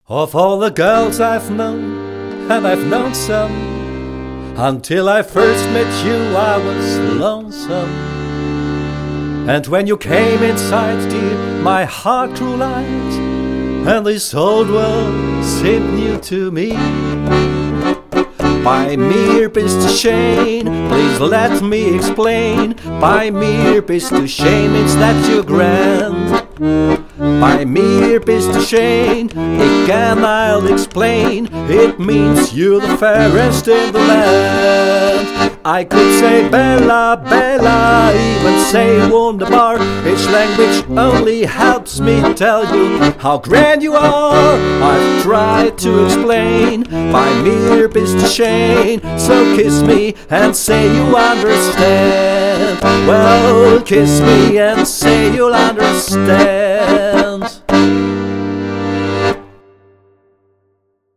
Of all the girls I've known, and I've known some, until I first met you I was lonesome. And when you came inside, dear, my heart grew light, and this old world seemed new to me. By mere Mr. Shane, please let me explain. By mere Mr. Shane means that you're grand. By mere Mr. Shane, again I'll explain. It means you're the fairest in the land. I could say Bella, Bella, even say Wunderbar. Each language only helps me tell you how grand you are. I've tried to explain by mere Mr. Shane. So kiss me and say you understand. Well, kiss me and say you'll understand.